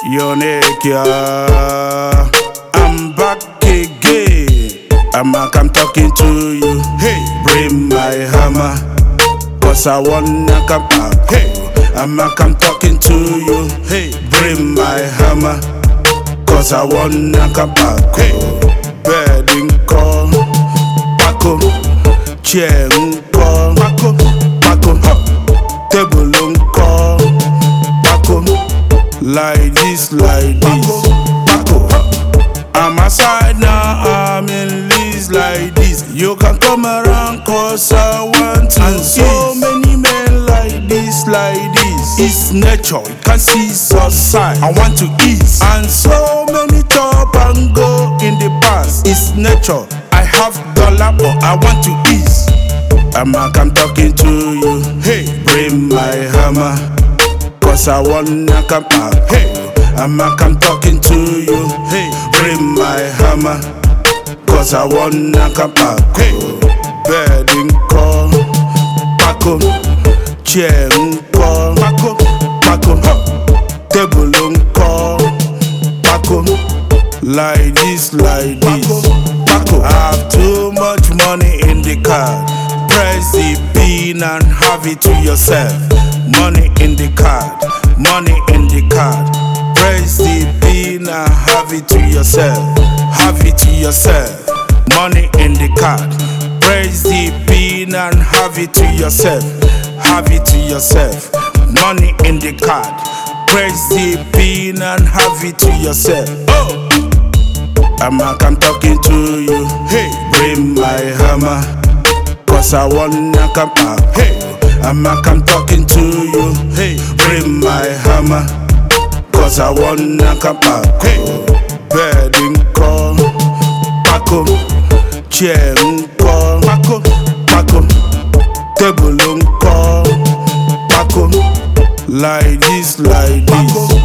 Yonekia, I'm back again. I'm talking to you. Hey, bring my hammer, cause I wanna come back. Hey, I'm talking to you. Hey, bring my hammer, cause I wanna come back. Hey, bedding call, Paco, chair call, Paco, table call, Paco, like this, Paco. I'm outside now, I'm in Leeds like this. You can come around cause I want to. And so many men like this. It's nature, you can see outside. I want to ease. And so many top and go in the past. It's nature, I have dollar but I want to ease. I'm talking to you. Hey, bring my hammer, cause I wanna come back. Hey, I'm talking to you. Hey, bring my hammer, cause I wanna come back. Hey, bedding call, Paco, chair call, Paco, table call, Paco, like this, Paco. I have too much money in the card. Press the pin and have it to yourself. Money in the card, money in the card. Press the pin and have it to yourself. Have it to yourself. Money in the card. Press the pin and have it to yourself. Have it to yourself. Money in the card. Press the pin and have it to yourself. Oh, I'm talking to you. Hey, bring my hammer, cause I wanna come back. Hey, I'm talking to you. Hey, bring my hammer, cause I wanna come back. Hey, bedding call, Paco, chair call, Paco, table call, Paco, like this, Paco.